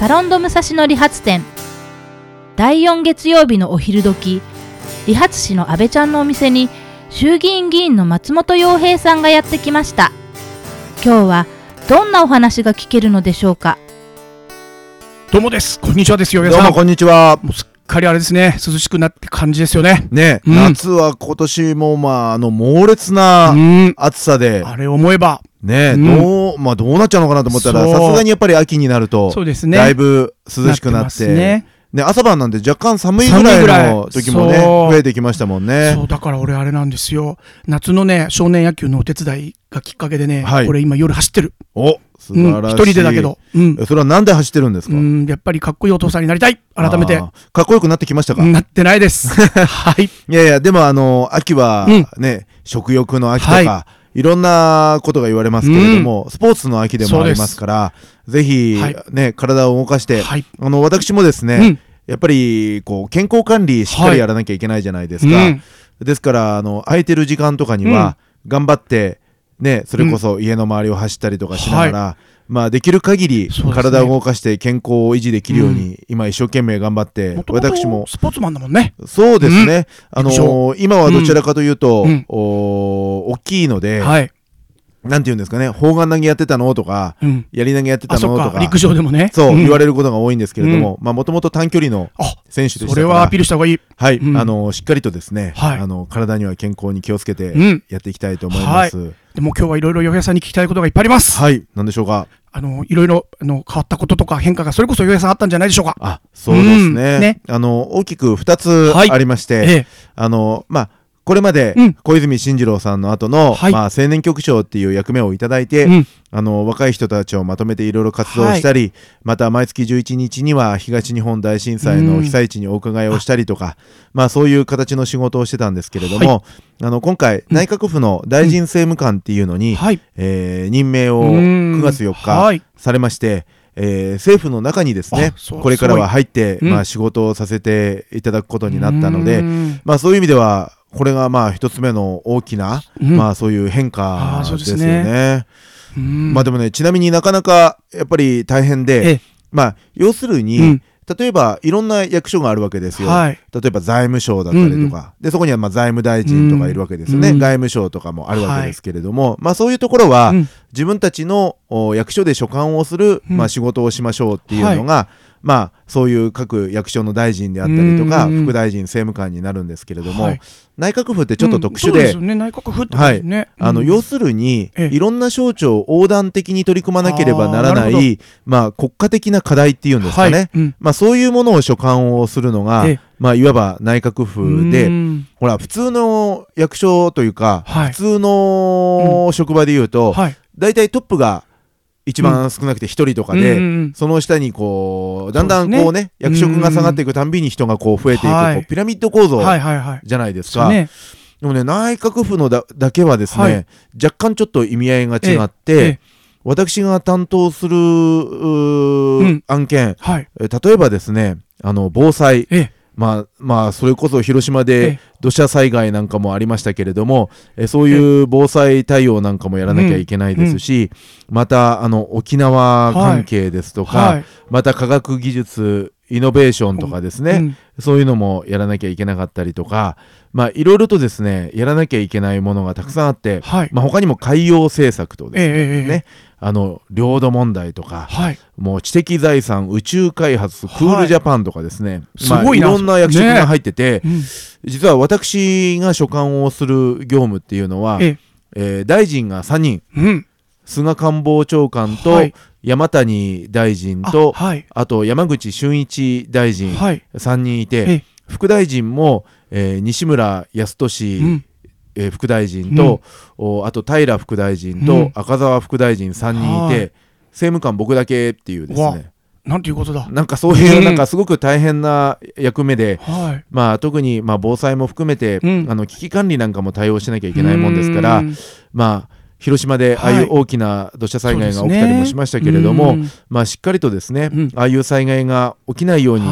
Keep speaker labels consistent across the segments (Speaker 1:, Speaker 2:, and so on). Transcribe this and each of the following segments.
Speaker 1: サロンド武蔵野理髪店。第4月曜日のお昼時、理髪師の阿部ちゃんのお店に衆議院議員の松本洋平さんがやってきました。今日はどんなお話が聞けるのでしょうか。
Speaker 2: どうもです。こんにちはです。洋平
Speaker 3: ど
Speaker 2: さん。
Speaker 3: うもこんにちは。
Speaker 2: もうすっかりあれですね、涼しくなって感じですよね。
Speaker 3: ね、夏は今年も猛烈な暑さで、
Speaker 2: あれ思えば
Speaker 3: ね、どうなっちゃうのかなと思ったら、さすがにやっぱり秋になると
Speaker 2: そうですね、
Speaker 3: だいぶ涼しくなって
Speaker 2: ね、
Speaker 3: 朝晩なんで若干寒いぐらいの時もね増えてきましたもんね。
Speaker 2: そうだから俺あれなんですよ、夏のね少年野球のお手伝いがきっかけでね、
Speaker 3: はい、
Speaker 2: 俺今夜走ってる。
Speaker 3: お、素晴らしい。
Speaker 2: 一人でだけど、
Speaker 3: それはなんで走ってるんですか。
Speaker 2: やっぱりかっこいいお父さんになりたい。改めて
Speaker 3: かっこよくなってきましたか。
Speaker 2: なってないですはい。
Speaker 3: いやでも秋はね、食欲の秋とか、いろんなことが言われますけれども、スポーツの秋でもありますから、ぜひね、体を動かして、私もですね、やっぱりこう健康管理しっかりやらなきゃいけないじゃないですか。ですから空いてる時間とかには頑張ってね、それこそ家の周りを走ったりとかしながら、できる限り体を動かして健康を維持できるように、今一生懸命頑張って、私も
Speaker 2: スポーツマンだもんね。
Speaker 3: そうですね、今はどちらかというと、大きいので、なんていうんですかね、砲丸投げやってたのとか、やり投げやってたのとか、
Speaker 2: 陸上でもね、
Speaker 3: そう言われることが多いんですけれども、もともと短距離の選手でしたから、
Speaker 2: それはアピールした方がいい。
Speaker 3: はい、しっかりとですね、体には健康に気をつけてやっていきたいと思います。
Speaker 2: でも今日はいろいろ洋平さんに聞きたいことがいっぱいあります。
Speaker 3: はい、なんでしょうか。
Speaker 2: いろいろ変わったこととか変化がそれこそ洋平さんあったんじゃないでしょうか。
Speaker 3: そうですね。大きく2つありまして、これまで小泉進次郎さんの後の青年局長っていう役目をいただいて、若い人たちをまとめていろいろ活動したり、また毎月11日には東日本大震災の被災地にお伺いをしたりとか、そういう形の仕事をしてたんですけれども、今回内閣府の大臣政務官っていうのに任命を9月4日されまして、政府の中にですね、これからは入って仕事をさせていただくことになったので、そういう意味ではこれが一つ目の大きな、そういう変化ですよね。でもね、ちなみになかなかやっぱり大変で、要するに、例えばいろんな役所があるわけですよ。例えば財務省だったりとか、でそこには財務大臣とかいるわけですよね。外務省とかもあるわけですけれども、そういうところは自分たちの役所で所管をする仕事をしましょうっていうのが、そういう各役所の大臣であったりとか、副大臣政務官になるんですけれども、内閣府ってちょっと特殊で、要するにいろんな省庁横断的に取り組まなければならない、国家的な課題っていうんですかね、そういうものを所管をするのが、いわば内閣府で、ほら普通の役所というか、普通の職場でいうと、だいたいトップが一番少なくて1人とかで、その下にこうだんだんこうね、役職が下がっていくたんびに人がこう増えていく、ピラミッド構造じゃないですか。でもね、内閣府の だけはですね、若干ちょっと意味合いが違って、私が担当する案件、例えばですね、防災、それこそ広島で土砂災害なんかもありましたけれども、そういう防災対応なんかもやらなきゃいけないですし、また沖縄関係ですとか、また科学技術イノベーションとかですね、そういうのもやらなきゃいけなかったりとか、いろいろとですねやらなきゃいけないものがたくさんあって、他にも海洋政策とですね、領土問題とか、もう知的財産、宇宙開発、クールジャパンとかですね、いろんな役職が入ってて、実は私が所管をする業務っていうのは、大臣が3人、菅官房長官と山谷大臣と、あと山口俊一大臣3人いて、副大臣も西村康稔副大臣と、あと平副大臣と赤澤副大臣3人いて、政務官僕だけっていうですね、
Speaker 2: なんていうことだ。
Speaker 3: なんかそういうなんかすごく大変な役目で、特に防災も含めて危機管理なんかも対応しなきゃいけないもんですから、広島でああいう大きな土砂災害が起きたりもしましたけれども、しっかりとですね、ああいう災害が起きないように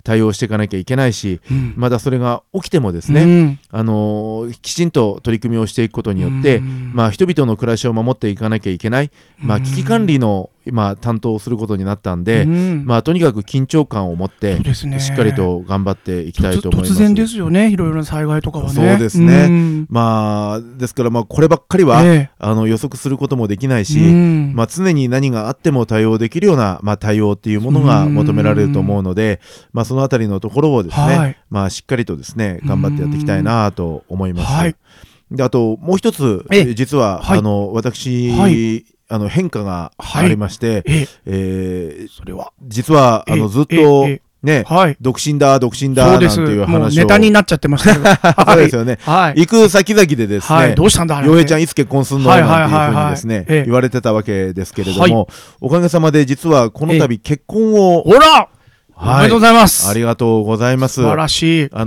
Speaker 3: 対応していかなきゃいけないし、まだそれが起きてもですね、きちんと取り組みをしていくことによって、人々の暮らしを守っていかなきゃいけない、危機管理の担当をすることになったんで、とにかく緊張感を持ってしっかりと頑張っていきたいと思います。
Speaker 2: 突然ですよね、いろいろな災害とかはね。
Speaker 3: そうですね、ですからこればっかりは、予測することもできないし、常に何があっても対応できるような、対応っていうものが求められると思うので、そのあたりのところをですね、しっかりとですね頑張ってやっていきたいなと思います。であともう一つ、実は、私、変化がありまして、
Speaker 2: それは
Speaker 3: 実はずっとね、独身だなんていう話を、
Speaker 2: もうネタになっちゃってましたけど
Speaker 3: そうですよね、行く先々でですね、
Speaker 2: どうしたんだ
Speaker 3: 洋平ちゃんいつ結婚すんのなんていうふうにですね言われてたわけですけれども、おかげさまで実はこの度結婚を、
Speaker 2: ほらおめでとうございます。
Speaker 3: ありがとうございます。
Speaker 2: 素晴らしい。
Speaker 3: 今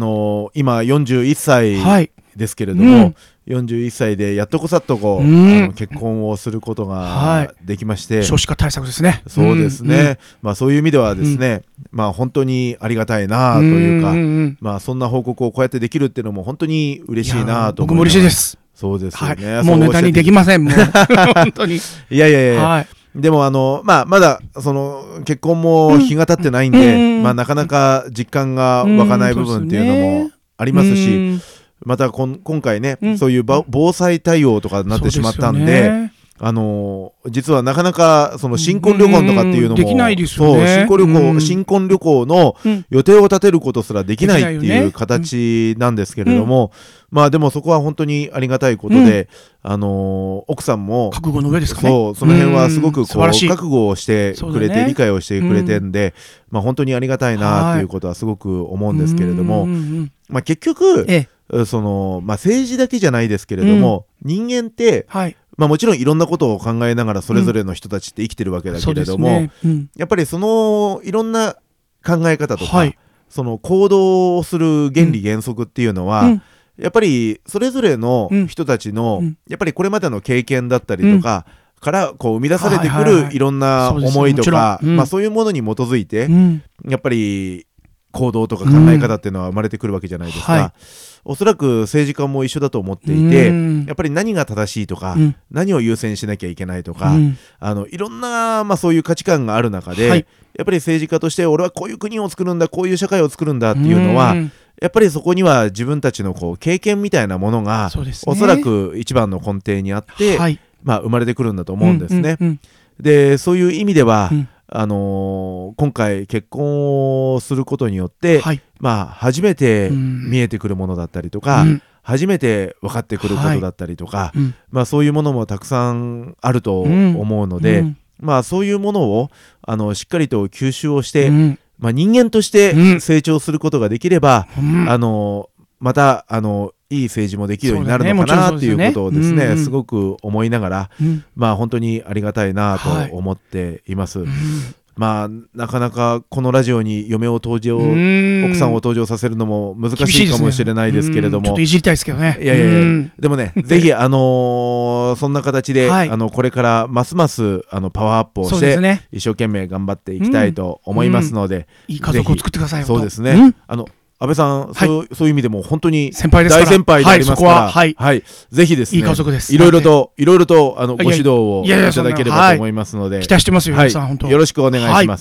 Speaker 3: 41歳ですけれども、41歳でやっとこさっと結婚をすることができまして、
Speaker 2: 少子化対策ですね。
Speaker 3: そうですね、そういう意味ではですね、本当にありがたいなというか、そんな報告をこうやってできるっていうのも本当に嬉しいなと思います。
Speaker 2: 僕も嬉しいです。
Speaker 3: そうですよね、
Speaker 2: もうネタにできません、もう本当に。
Speaker 3: いや、でもまだその結婚も日が経ってないんで、なかなか実感が湧かない部分っていうのもありますし、また今回ね、そういう防災対応とかになってしまったんで、実はなかなかその新婚旅行とかっていうのも
Speaker 2: できないですよね。
Speaker 3: 新婚旅行の予定を立てることすらできないっていう形なんですけれども、でもそこは本当にありがたいことで、奥さんも
Speaker 2: 覚悟の上ですかね。
Speaker 3: その辺はすごく覚悟をしてくれて、理解をしてくれてんで、本当にありがたいなっていうことはすごく思うんですけれども、結局政治だけじゃないですけれども、人間ってもちろんいろんなことを考えながらそれぞれの人たちって生きてるわけだけれども、やっぱりそのいろんな考え方とか、その行動をする原理原則っていうのは、やっぱりそれぞれの人たちのやっぱりこれまでの経験だったりとかから生み出されてくるいろんな思いとか、そういうものに基づいてやっぱり行動とか考え方っていうのは生まれてくるわけじゃないですか。おそらく政治家も一緒だと思っていて、やっぱり何が正しいとか、何を優先しなきゃいけないとか、いろんな、そういう価値観がある中で、やっぱり政治家として俺はこういう国を作るんだ、こういう社会を作るんだっていうのは、やっぱりそこには自分たちの経験みたいなものが、おそらく一番の根底にあって、生まれてくるんだと思うんですね。でそういう意味では、今回結婚をすることによって、初めて見えてくるものだったりとか、初めて分かってくることだったりとか、そういうものもたくさんあると思うので、そういうものをしっかりと吸収をして、人間として成長することができれば、またいい政治もできるようになるのかなっていうことをですね、すごく思いながら、本当にありがたいなと思っています。なかなかこのラジオに奥さんを登場させるのも難しいかもしれないですけれども、
Speaker 2: ちょっといじりたいですけどね。
Speaker 3: でもね、ぜひそんな形でこれからますますパワーアップをして一生懸命頑張っていきたいと思いますので、
Speaker 2: いい家族を作ってください。
Speaker 3: そうですね。安倍さん、そういう意味でも本当に大先輩でありますから、ぜひですね、いろいろとご指導をいただければと思いますので、
Speaker 2: 期待してますよ、皆さん。本当
Speaker 3: よろしくお願いします。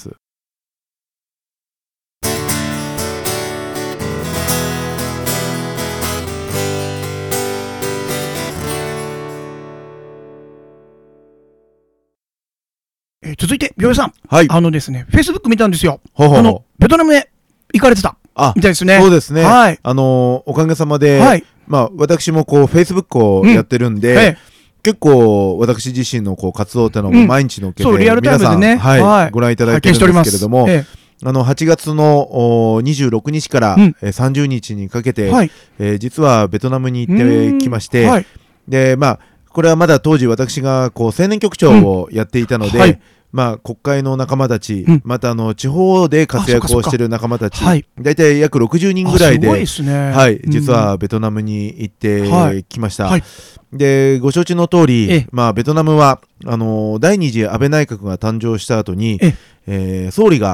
Speaker 2: 続いて、びょうさん、ですね、Facebook 見たんですよ。ベトナムへ行かれてたみたいですね。
Speaker 3: そうですね。おかげさまで、私もFacebook をやってるんで、結構私自身の活動っていうのも毎日のっけて皆さんご覧いただいてるんですけれども、8月の26日から30日にかけて、実はベトナムに行ってきまして、でこれはまだ当時私が青年局長をやっていたので、国会の仲間たち、また地方で活躍をしている仲間たち、大体約60人ぐらいで、実はベトナムに行ってきました。でご承知の通り、ベトナムは第二次安倍内閣が誕生した後に、総理が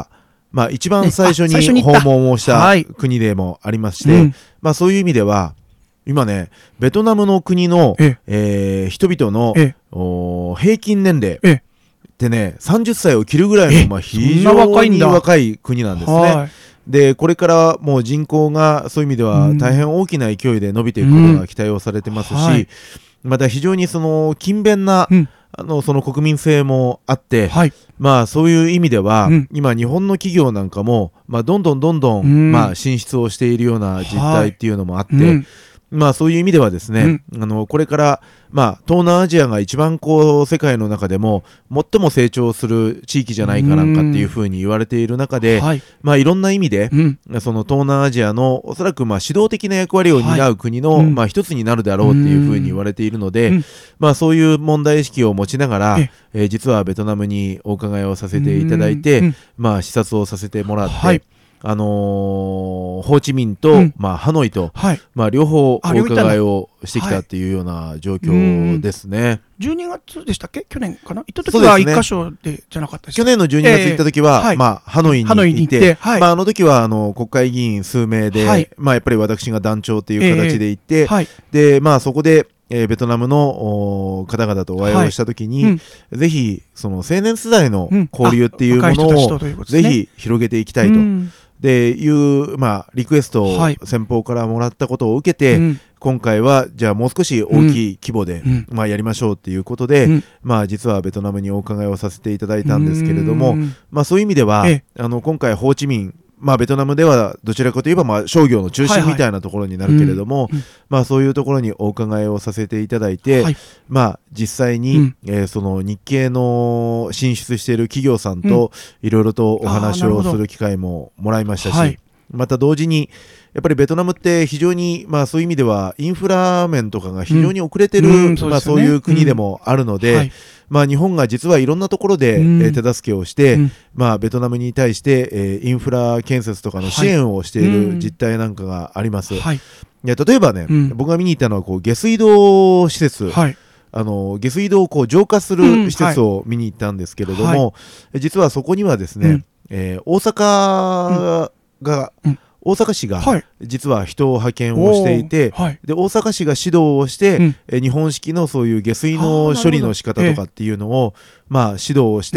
Speaker 3: まあ、一番最初に訪問をした国でもありまして、まあ、そういう意味では今ねベトナムの国の、人々の、平均年齢ってね30歳を切るぐらいの、まあ、非常に若い国なんですね。でこれからもう人口がそういう意味では大変大きな勢いで伸びていくことが期待をされてますし、また非常にその勤勉な、その国民性もあって、まあそういう意味では、今日本の企業なんかも、まあ、どんどん、まあ、進出をしているような実態っていうのもあって、まあそういう意味ではですね、これから、まあ、東南アジアが一番こう世界の中でも最も成長する地域じゃないかなんかっていうふうに言われている中で、まあいろんな意味で、その東南アジアのおそらくまあ指導的な役割を担う国の、まあ一つになるだろうっていうふうに言われているので、まあそういう問題意識を持ちながら、実はベトナムにお伺いをさせていただいて、まあ視察をさせてもらって、ホーチミンと、まあ、ハノイと、まあ、両方お伺いをしてきたっていうような状況ですね。
Speaker 2: 12月でしたっけ去年かな行った時は1箇所でじゃなかったですか。
Speaker 3: 去年の12月行った時は、まあ、ハノイに行って、まあ、あの時は国会議員数名で、まあ、やっぱり私が団長っていう形で行って、で、まあ、そこでベトナムの方々とお会いをしたときに、ぜひその青年世代の交流っていうものをぜひ広げていきたいと。でいう、まあ、リクエストを先方からもらったことを受けて、今回はじゃあもう少し大きい規模で、まあ、やりましょうっていうことで、まあ、実はベトナムにお伺いをさせていただいたんですけれども、まあ、そういう意味では今回ホーチミンまあ、ベトナムではどちらかといえばまあ商業の中心みたいなところになるけれども、まあそういうところにお伺いをさせていただいて、まあ実際にその日系の進出している企業さんといろいろとお話をする機会ももらいましたし、また同時にやっぱりベトナムって非常にまあそういう意味ではインフラ面とかが非常に遅れてるまあそういう国でもあるので、まあ日本が実はいろんなところで手助けをして、まあベトナムに対してインフラ建設とかの支援をしている実態なんかがあります。いや例えばね、僕が見に行ったのはこう下水道施設、下水道をこう浄化する施設を見に行ったんですけれども、実はそこにはですね、大阪市が実は人を派遣をしていて、で大阪市が指導をして、日本式のそういう下水の処理の仕方とかっていうのをまあ指導をして、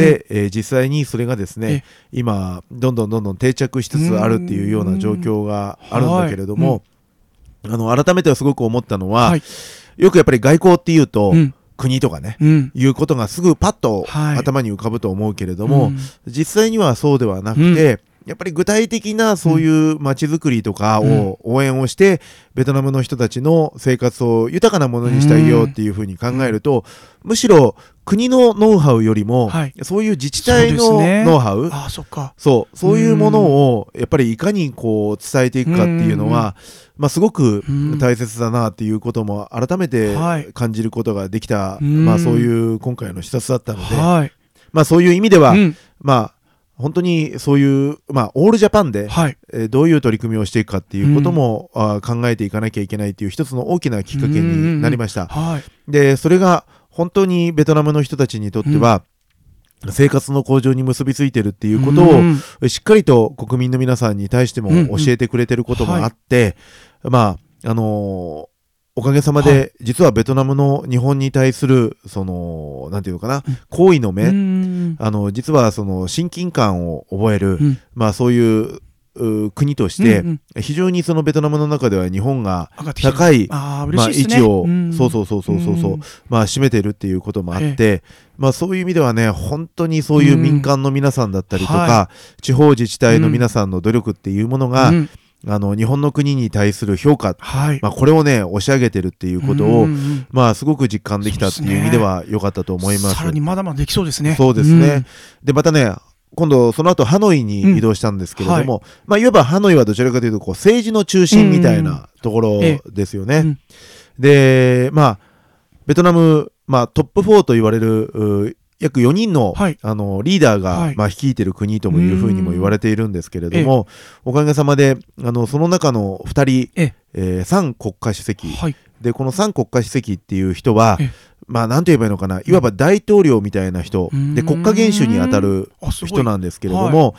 Speaker 3: 実際にそれがですね今どんどん定着しつつあるっていうような状況があるんだけれども、改めてすごく思ったのは、よくやっぱり外交っていうと、国とかね、いうことがすぐパッと頭に浮かぶと思うけれども、実際にはそうではなくて、やっぱり具体的なそういう街づくりとかを応援をして、ベトナムの人たちの生活を豊かなものにしたいよっていうふうに考えると、むしろ国のノウハウよりも、そういう自治体のノウハウ、そういうものをやっぱりいかにこう伝えていくかっていうのは、まあ、すごく大切だなっていうことも改めて感じることができた、まあ、そういう今回の視察だったので、まあ、そういう意味では、まあ本当にそういう、まあ、オールジャパンで、どういう取り組みをしていくかっていうことも、考えていかなきゃいけないっていう一つの大きなきっかけになりました。でそれが本当にベトナムの人たちにとっては、生活の向上に結びついてるっていうことを、しっかりと国民の皆さんに対しても教えてくれてることもあって、まあおかげさまで、実はベトナムの日本に対するそのなんていうのかな、好意の目、実はその親近感を覚える、まあそういう国として、非常にそのベトナムの中では日本が高いまあ位置をまあ占めてるっていうこともあって、まあそういう意味ではね、本当にそういう民間の皆さんだったりとか、地方自治体の皆さんの努力っていうものが、日本の国に対する評価、まあこれをね押し上げてるっていうことを、まあすごく実感できたっていう意味では良かったと思います。
Speaker 2: さらにまだまだできそうですね。
Speaker 3: そうですね。でまたね、今度その後ハノイに移動したんですけれども、まあいわばハノイはどちらかというとこう政治の中心みたいなところですよね。でまあベトナム、まあトップ4と言われる約4人の、リーダーが、まあ、率いている国ともいうふうにも言われているんですけれども、おかげさまでその中の2人、3国家主席、でこの3国家主席っていう人は、まあ何と言えばいいのかな、いわば大統領みたいな人で国家元首にあたる人なんですけれども、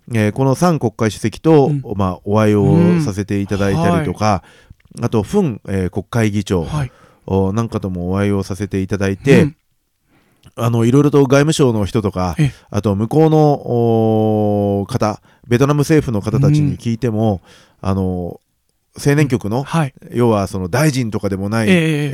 Speaker 3: この3国家主席と、お会いをさせていただいたりとか、あとフン、国会議長、なんかともお会いをさせていただいて、いろいろと外務省の人とか、あと向こうの方、ベトナム政府の方たちに聞いても、青年局の、要はその大臣とかでもない、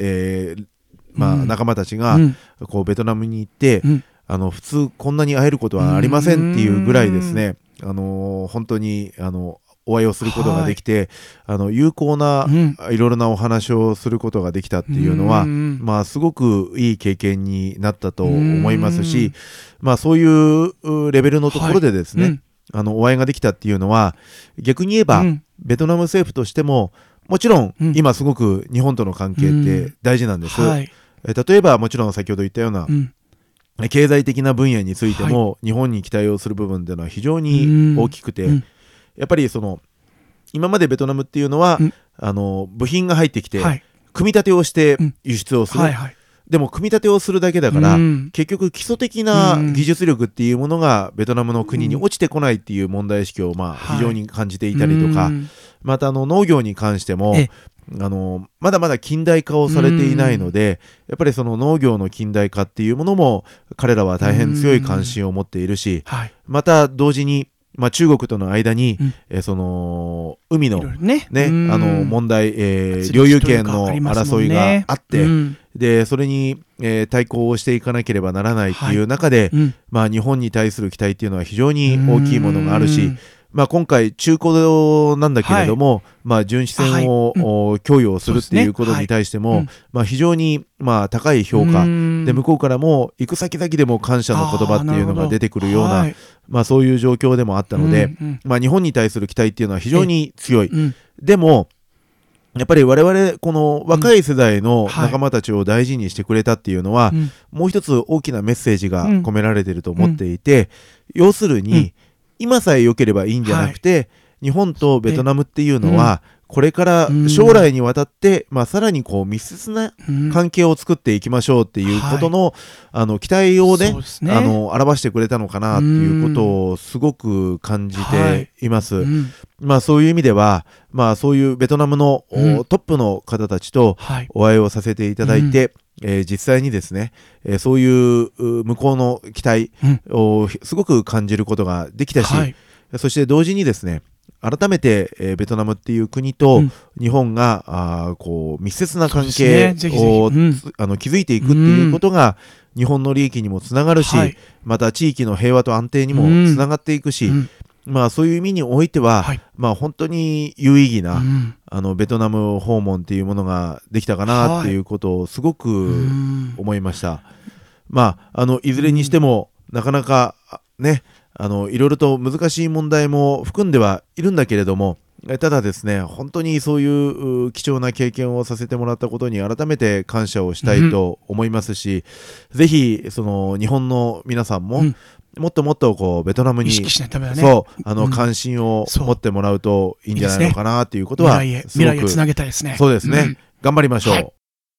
Speaker 3: 仲間たちが、こうベトナムに行って、普通こんなに会えることはありませんっていうぐらいですね、本当にお会いをすることができて、有効ないろいろなお話をすることができたっていうのは、すごくいい経験になったと思いますし、そういうレベルのところでですね、お会いができたっていうのは、逆に言えば、ベトナム政府としてももちろん、今すごく日本との関係って大事なんです。例えばもちろん先ほど言ったような、経済的な分野についても、日本に期待をする部分っていうのは非常に大きくて、やっぱり今までベトナムっていうのは、部品が入ってきて、組み立てをして輸出をする、でも組み立てをするだけだから、結局基礎的な技術力っていうものがベトナムの国に落ちてこないっていう問題意識を非常に感じていたりとか、また農業に関してもまだまだ近代化をされていないので、やっぱりその農業の近代化っていうものも彼らは大変強い関心を持っているし、また同時に中国との間に、その海の、問題、領有権の争いがあって、でそれに、対抗をしていかなければならないっていう中で、日本に対する期待っていうのは非常に大きいものがあるし、今回中古なんだけれども、巡視船を供与をするっていうことに対しても、非常に高い評価で、向こうからも行く先々でも感謝の言葉っていうのが出てくるような、そういう状況でもあったので、日本に対する期待っていうのは非常に強い。でもやっぱり我々この若い世代の仲間たちを大事にしてくれたっていうのは、もう一つ大きなメッセージが込められていると思っていて、要するに今さえ良ければいいんじゃなくて、日本とベトナムっていうのはこれから将来にわたって、さらにこう密接な関係を作っていきましょうっていうことの、期待をね、表してくれたのかなっていうことをすごく感じています。そういう意味では、そういうベトナムのトップの方たちとお会いをさせていただいて、実際にですね、そういう向こうの期待をすごく感じることができたし、そして同時にですね、改めて、ベトナムっていう国と日本が、こう密接な関係を築いていくっていうことが日本の利益にもつながるし、また地域の平和と安定にもつながっていくし、そういう意味においては、本当に有意義な、ベトナム訪問っていうものができたかなっていうことをすごく思いました。いずれにしてもなかなかね、いろいろと難しい問題も含んではいるんだけれども、ただですね、本当にそういう貴重な経験をさせてもらったことに改めて感謝をしたいと思いますし、ぜひその日本の皆さんも、もっともっとこうベトナムに関心を持ってもらうといいんじゃないのかなということは、
Speaker 2: 未来へつなげたいですね。
Speaker 3: そうですね、頑張りましょう。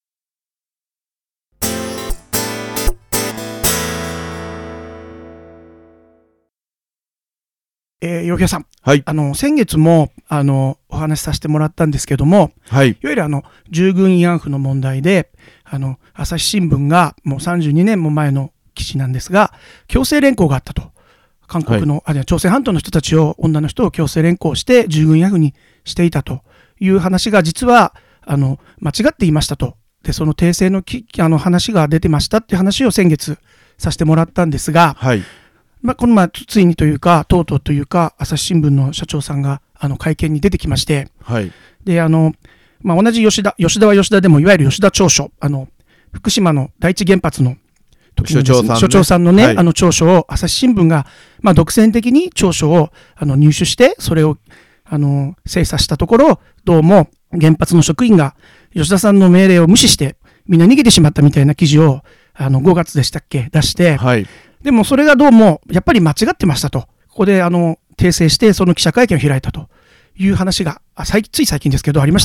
Speaker 2: 洋平さん、先月もお話しさせてもらったんですけども、いわゆる従軍慰安婦の問題で朝日新聞がもう32年も前の記事なんですが、強制連行があったと。韓国の、朝鮮半島の人たちを、女の人を強制連行して従軍慰安婦にしていたという話が実は間違っていましたと。でその訂正の話が出てましたっていう話を先月させてもらったんですが、このついにというかとうとうというか朝日新聞の社長さんが会見に出てきまして、で同じ吉田は吉田でもいわゆる吉田調書、福島の第一原発の時の所長さんのね、調書を朝日新聞が独占的に調書を入手してそれを精査したところ、どうも原発の職員が吉田さんの命令を無視してみんな逃げてしまったみたいな記事を5月でしたっけ出して、でもそれがどうもやっぱり間違ってましたと、ここで訂正してその記者会見を開いたという話がつい最近ですけどありました。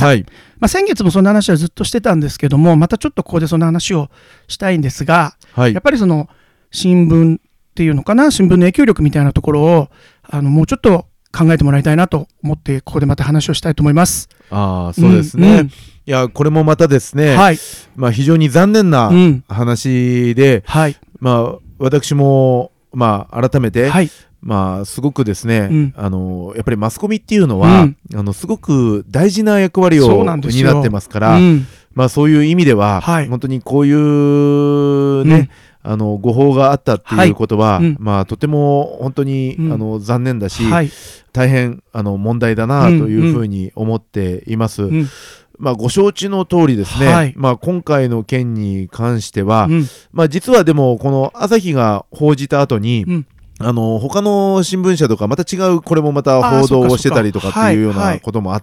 Speaker 2: 先月もその話はずっとしてたんですけども、またちょっとここでその話をしたいんですが、やっぱりその新聞っていうのかな、新聞の影響力みたいなところをもうちょっと考えてもらいたいなと思って、ここでまた話をしたいと思います。
Speaker 3: そうですね。いや、これもまたですね、非常に残念な話で、私も、改めて、すごくですね、やっぱりマスコミっていうのは、すごく大事な役割を担ってますから、そういう意味では、本当にこういうね、誤報があったっていうことは、とても本当に、残念だし、大変問題だなというふうに思っています。ご承知の通りですね、今回の件に関しては、実はでもこの朝日が報じた後に、他の新聞社とかまた違うこれもまた報道をしてたりとかっていうようなこともあって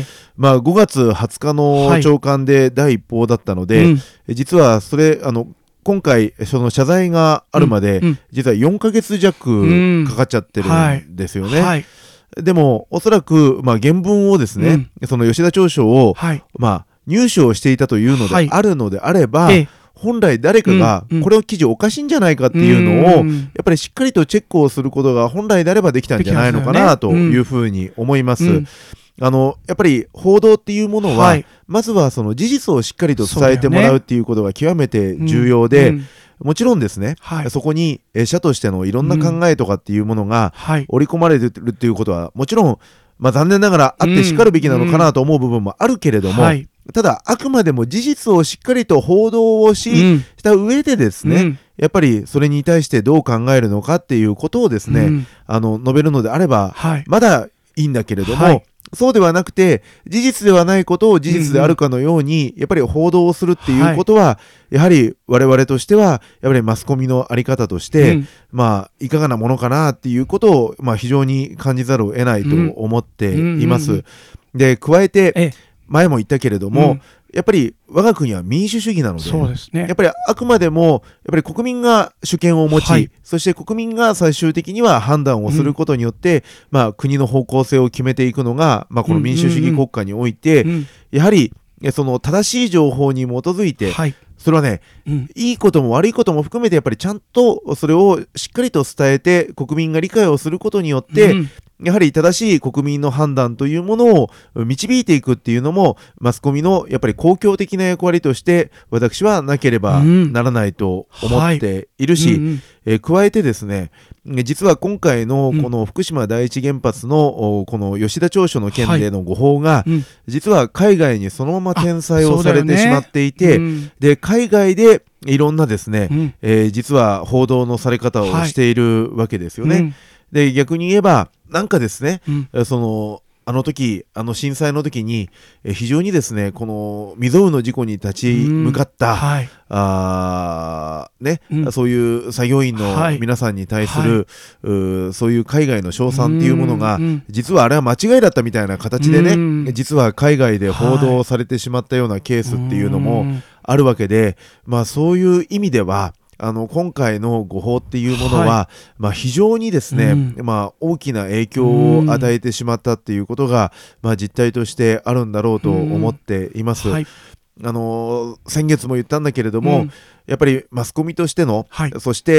Speaker 3: 、5月20日の朝刊で第一報だったので、実はそれ今回その謝罪があるまで、実は4ヶ月弱かかっちゃってるんですよね。でもおそらく原文をですね、その吉田調書を入手をしていたというのであるのであれば、本来誰かがこれを記事おかしいんじゃないかっていうのをやっぱりしっかりとチェックをすることが本来であればできたんじゃないのかなというふうに思います。やっぱり報道っていうものは、まずはその事実をしっかりと伝えてもらうっていうことが極めて重要で、もちろんですね、そこに社としてのいろんな考えとかっていうものが織り込まれてるっていうことはもちろん残念ながらあってしかるべきなのかなと思う部分もあるけれども、ただあくまでも事実をしっかりと報道をした上でですね、やっぱりそれに対してどう考えるのかっていうことをですね、述べるのであればまだいいんだけれども、そうではなくて事実ではないことを事実であるかのようにやっぱり報道をするっていうことは、やはり我々としてはやっぱりマスコミの在り方として、いかがなものかなっていうことを、非常に感じざるを得ないと思っています。で加えて前も言ったけれども、やっぱり我が国は民主主義なので、やっぱりあくまでもやっぱり国民が主権を持ち、そして国民が最終的には判断をすることによって、国の方向性を決めていくのが、この民主主義国家において、やはりその正しい情報に基づいて、それはね、いいことも悪いことも含めてやっぱりちゃんとそれをしっかりと伝えて国民が理解をすることによって、やはり正しい国民の判断というものを導いていくっていうのもマスコミのやっぱり公共的な役割として私はなければならないと思っているし、加えてですね、実は今回のこの福島第一原発のこの吉田調書の件での誤報が実は海外にそのまま転載をされてしまっていて、で海外でいろんなですね、実は報道のされ方をしているわけですよね。で逆に言えばなんかですね、あの時震災の時に非常にですねこの未曾有の事故に立ち向かった、そういう作業員の皆さんに対する、そういう海外の称賛っていうものが、実はあれは間違いだったみたいな形でね、実は海外で報道されてしまったようなケースっていうのもあるわけで、そういう意味では今回の誤報っていうものは、非常にですね、大きな影響を与えてしまったっていうことが、実態としてあるんだろうと思っています。先月も言ったんだけれども、やっぱりマスコミとしての、そして、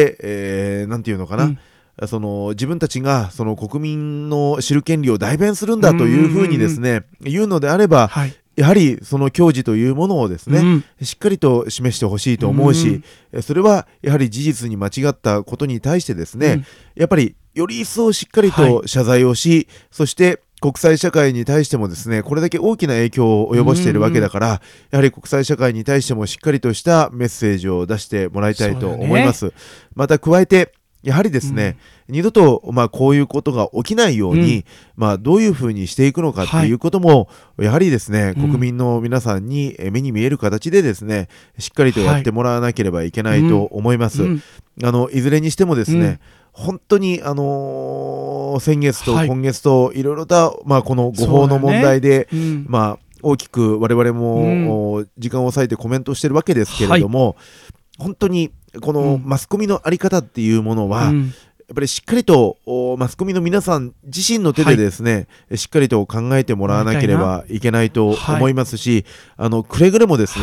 Speaker 3: なんていうのかな、自分たちがその国民の知る権利を代弁するんだというふうにですね、言うのであれば、やはりその矜持というものをですね、しっかりと示してほしいと思うし、それはやはり事実に間違ったことに対してですね、やっぱりより一層しっかりと謝罪をし、そして国際社会に対してもですねこれだけ大きな影響を及ぼしているわけだから、やはり国際社会に対してもしっかりとしたメッセージを出してもらいたいと思います。また加えてやはりですね、二度とこういうことが起きないように、どういうふうにしていくのかっていうことも、やはりですね、国民の皆さんに目に見える形でですね、しっかりとやってもらわなければいけないと思います。いずれにしてもですね、本当に先月と今月といろいろと、この誤報の問題で、大きく我々も時間を割いてコメントしてるわけですけれども、本当にこのマスコミの在り方っていうものは、やっぱりしっかりとマスコミの皆さん自身の手でですね、しっかりと考えてもらわなければいけないと思いますし、くれぐれもですね、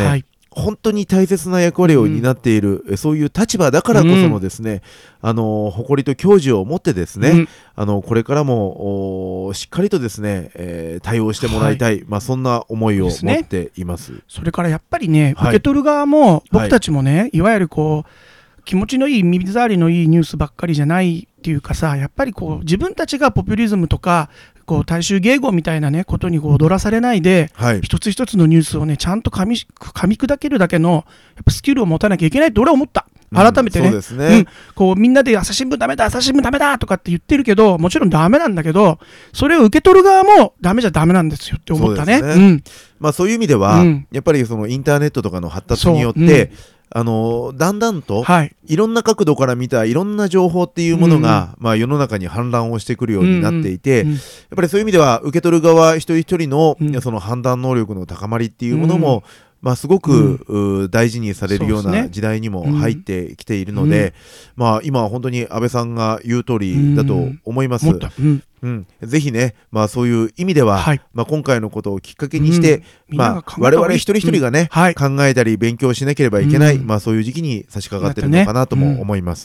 Speaker 3: 本当に大切な役割を担っている、そういう立場だからこそのですね、誇りと矜持を持ってですね、これからもしっかりとですね、対応してもらいたい、そんな思いを持っています。
Speaker 2: それからやっぱりね、受け取る側も、僕たちもね、いわゆるこう気持ちのいい耳障りのいいニュースばっかりじゃないっていうかさ、やっぱりこう自分たちがポピュリズムとかこう大衆迎合みたいなねことにこう踊らされないで、一つ一つのニュースをねちゃんと噛み砕けるだけのやっぱスキルを持たなきゃいけないって俺は思った。改めてね、
Speaker 3: そうですね、
Speaker 2: こうみんなで朝日新聞ダメだ朝日新聞ダメだとかって言ってるけど、もちろんダメなんだけど、それを受け取る側もダメじゃダメなんですよって思ったね。
Speaker 3: そういう意味では、やっぱりそのインターネットとかの発達によって、だんだんと、いろんな角度から見たいろんな情報っていうものが、世の中に氾濫をしてくるようになっていて、やっぱりそういう意味では受け取る側一人一人の、その判断能力の高まりっていうものも、すごく、大事にされるような時代にも入ってきているので、今は本当に安倍さんが言う通りだと思います。ぜひね、そういう意味では、今回のことをきっかけにして、我々一人一人がね、考えたり勉強しなければいけない、そういう時期に差し掛かっているのかなとも思います。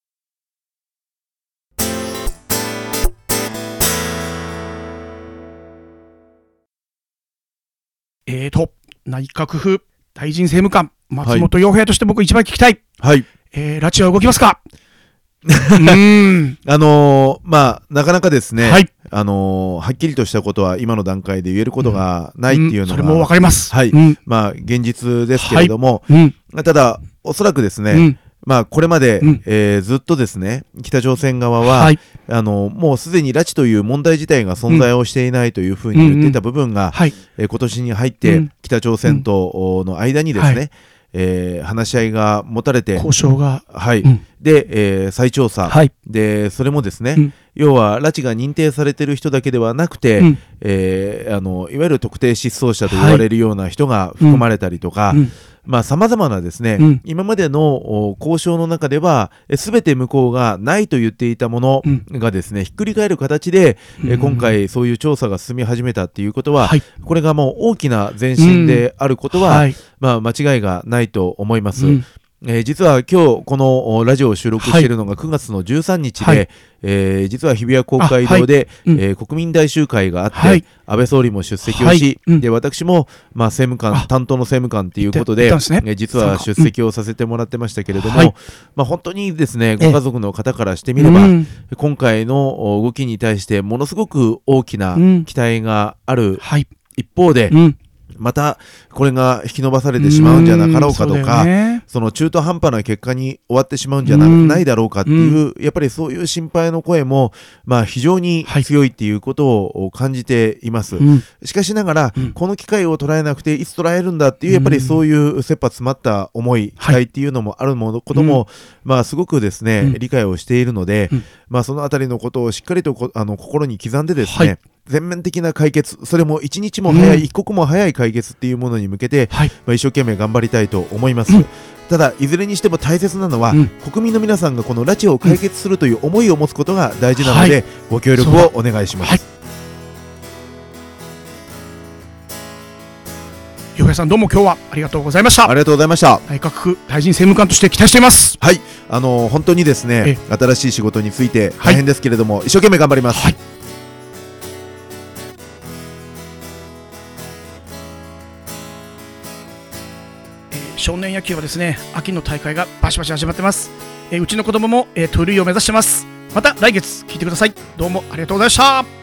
Speaker 2: 内閣府大臣政務官松本洋平として僕一番聞きたい。拉致は動きますか？
Speaker 3: なかなかですね、はっきりとしたことは今の段階で言えることがないっていうのが、
Speaker 2: それも分かります。
Speaker 3: 現実ですけれども、ただおそらくですね、これまで、ずっとですね、北朝鮮側は、もうすでに拉致という問題自体が存在をしていないというふうに言っていた部分が、今年に入って北朝鮮との間にですね、話し合いが持たれて、
Speaker 2: 交渉が、
Speaker 3: で、再調査、でそれもですね、要は拉致が認定されている人だけではなくて、いわゆる特定失踪者と言われるような人が含まれたりとか、さまざまなですね、今までの交渉の中では全て向こうがないと言っていたものがですね、ひっくり返る形で、今回そういう調査が進み始めたっていうことは、これがもう大きな前進であることは、間違いがないと思います。実は今日このラジオを収録しているのが9月の13日で、実は日比谷公会堂で、国民大集会があって、安倍総理も出席をし、で私も、政務官担当の政務官ということで、実は出席をさせてもらってましたけれども、本当にですね、ご家族の方からしてみれば、今回の動きに対してものすごく大きな期待がある一方で、またこれが引き延ばされてしまうんじゃなかろうかとか、その中途半端な結果に終わってしまうんじゃないだろうかっていう、やっぱりそういう心配の声も非常に強いっていうことを感じています。しかしながら、この機会を捉えなくていつ捉えるんだっていう、やっぱりそういう切羽詰まった思い、期待っていうのもあることも、すごくですね、理解をしているので、そのあたりのことをしっかりと心に刻んでですね、全面的な解決、それも一日も早い、一刻も早い解決っていうものに向けて、一生懸命頑張りたいと思います。ただいずれにしても大切なのは、国民の皆さんがこの拉致を解決するという思いを持つことが大事なので、ご協力をお願いします。
Speaker 2: 洋平さん、どうも今日はありがとうございました。
Speaker 3: ありがとうございました。
Speaker 2: 内閣府大臣政務官として期待しています。
Speaker 3: 本当にですね、新しい仕事について大変ですけれども、一生懸命頑張ります。
Speaker 2: 少年野球はですね、秋の大会がバシバシ始まってます。うちの子供も盗塁を目指してます。また来月聞いてください。どうもありがとうございました。